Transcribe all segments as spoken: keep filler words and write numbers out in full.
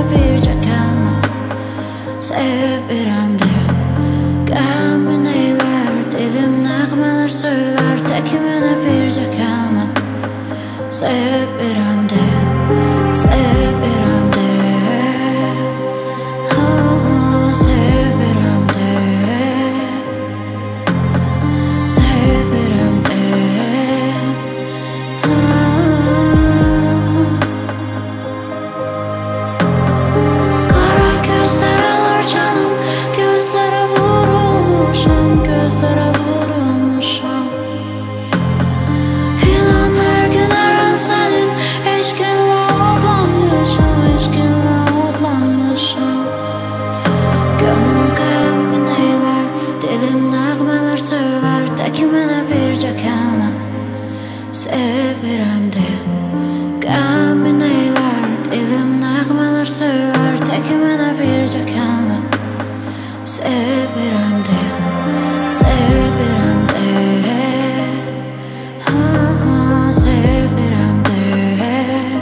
bircə kəlmə sevirəm deyə. Qəmin eylər, dilim nəğmələr söylər, tək mənə bircə kəlmə sevirəm deyə, sevirəm deyə, ha, ha, sevirəm deyə, sevirəm deyə, ha. Qara gözlər alır canım, gözlərə vurulmuşam, gözlərə vurulmuşam. İnan hər gün hər an sənin eşqinlə odlanmışam, eşqinlə odlanmışam. Gönlüm qəmin eylər, dilim nəğmələr söylər, tək mənə bircə kəlmə sevirəm deyə. Qəmin eylər, dilim nəğmələr söylər, tək mənə bircə kəlmə sevirəm deyə, sevirəm deyə, ha, ha, sevirəm deyə,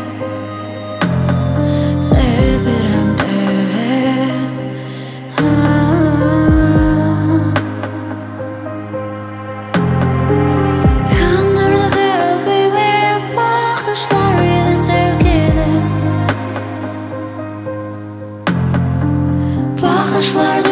sevirəm deyə, ha. Yandırdı qəlbimi baxışlar yenə sevgili, baxışlar